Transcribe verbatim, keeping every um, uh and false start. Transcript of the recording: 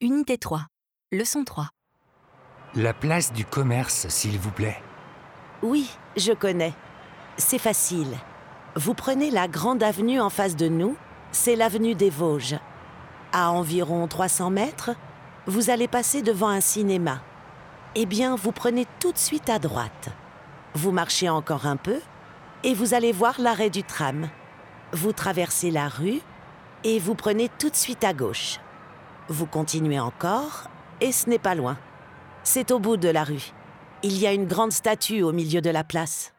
Unité trois, leçon trois. La place du commerce, s'il vous plaît. Oui, je connais. C'est facile. Vous prenez la grande avenue en face de nous, c'est l'avenue des Vosges. À environ trois cents mètres, vous allez passer devant un cinéma. Eh bien, vous prenez tout de suite à droite. Vous marchez encore un peu et vous allez voir l'arrêt du tram. Vous traversez la rue et vous prenez tout de suite à gauche. Vous continuez encore et ce n'est pas loin. C'est au bout de la rue. Il y a une grande statue au milieu de la place.